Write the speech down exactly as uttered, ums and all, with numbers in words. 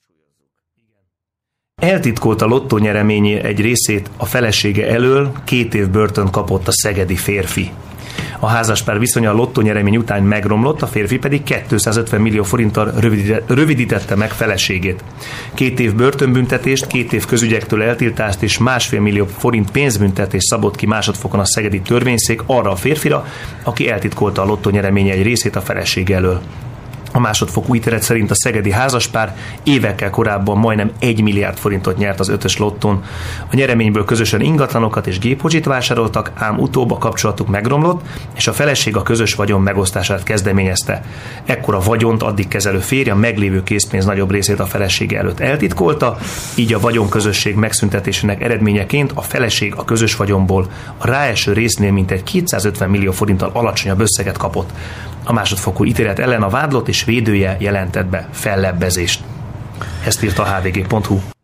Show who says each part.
Speaker 1: Eltitkolta lottó nyereményé egy részét a felesége elől, két év börtön kapott a szegedi férfi. A házaspár viszonya a lottó nyeremény után megromlott, a férfi pedig kétszázötven millió forinttal rövidítette meg feleségét. Két év börtönbüntetést, két év közügyektől eltiltást és másfél millió forint pénzbüntetést szabott ki másodfokon a szegedi törvényszék arra a férfira, aki eltitkolta a lottó nyereménye egy részét a felesége elől. A másodfokú ítélet szerint a szegedi házaspár évekkel korábban majdnem egy milliárd forintot nyert az ötös lottón. A nyereményből közösen ingatlanokat és gépkocsit vásároltak, ám utóbb a kapcsolatuk megromlott, és a feleség a közös vagyon megosztását kezdeményezte. Ekkor a vagyont addig kezelő férje a meglévő készpénz nagyobb részét a felesége előtt eltitkolta, így a vagyonközösség megszüntetésének eredményeként a feleség a közös vagyonból a ráeső résznél mintegy kétszázötven millió forinttal alacsonyabb összeget kapott. A másodfokú ítélet ellen a vádlott és védője jelentett be fellebbezést. Ezt írta a há vé gé pont hú.